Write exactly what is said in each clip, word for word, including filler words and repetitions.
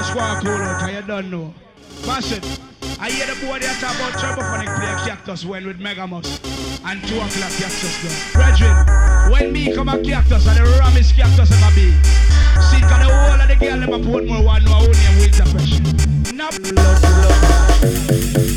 squawk cool out, and you don't know. Listen, I hear the boy there talk about Turbophonic play Cactus when with Megamus and two o'clock Cactus done. Brethren, when me come a Cactus and the rammest Cactus ever be, see, cause the whole of the girl them a put more one no only and Winter Fresh. Now, love, love.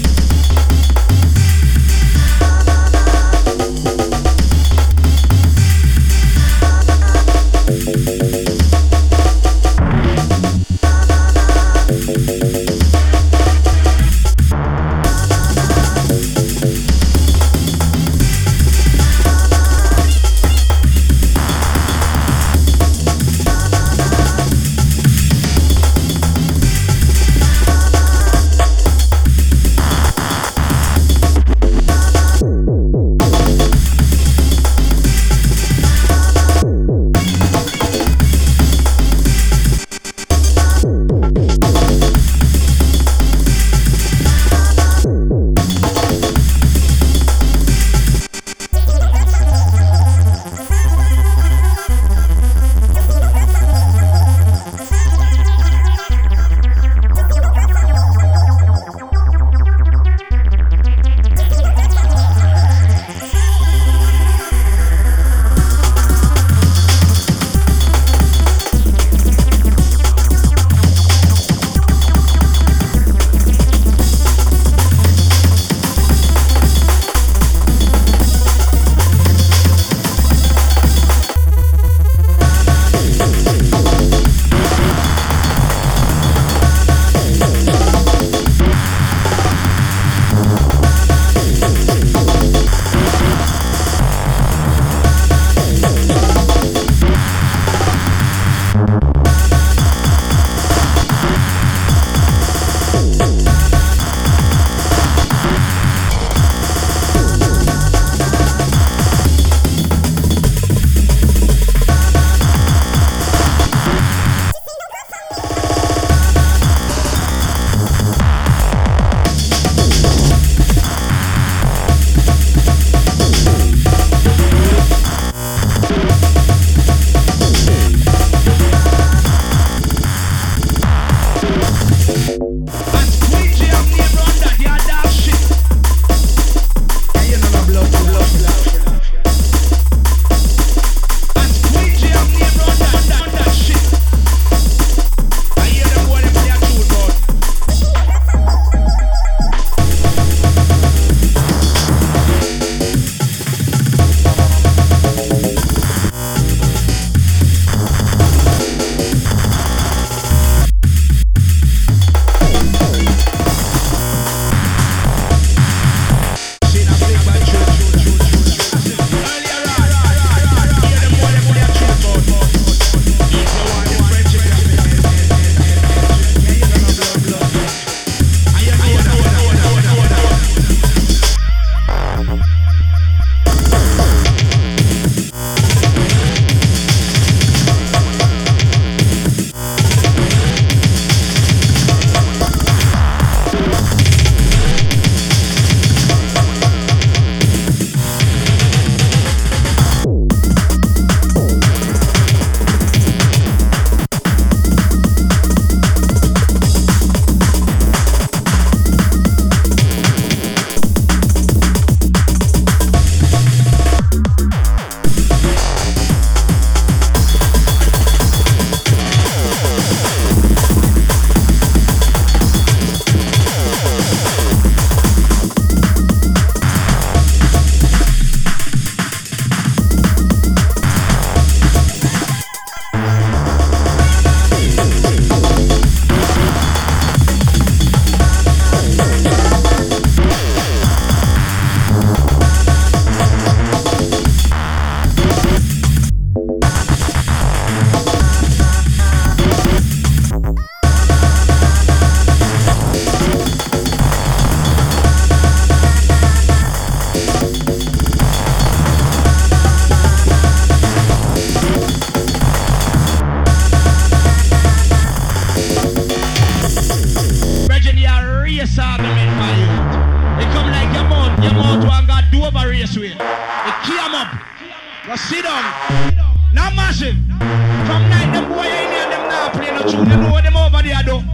But sit down. Now massive. From night them boy in here, them now playing no tune. You know what them over there do?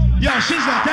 Shizzler,